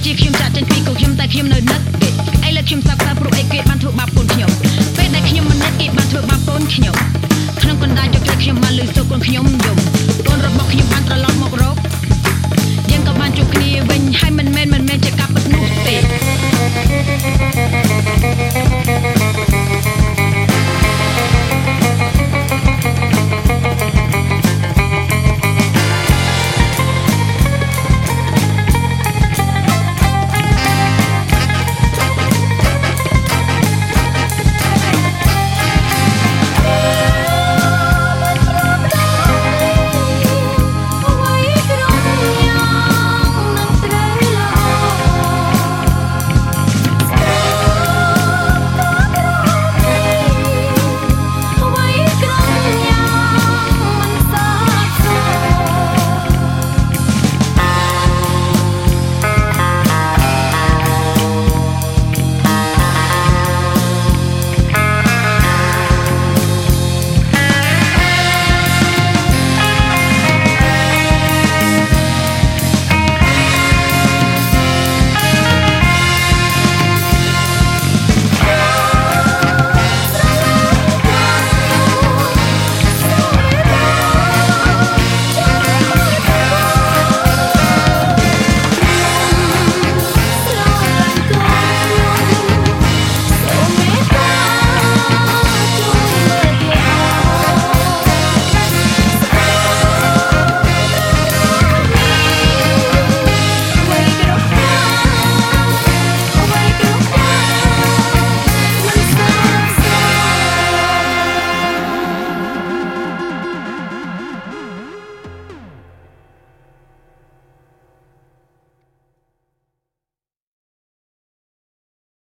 ជាខ្ញុំចាក់ចេញពីកូនខ្ញុំតែខ្ញុំនៅនឹកគេឥឡូវខ្ញុំសោកសៅព្រោះអីគេបានធ្វើបាបកូនខ្ញុំពេលដែលខ្ញុំមិននឹកគេបានធ្វើបាបកូនខ្ញុំក្នុងកណ្ដាលជោគជ័យខ្ញុំបានលឺសូរកូនខ្ញុំយំ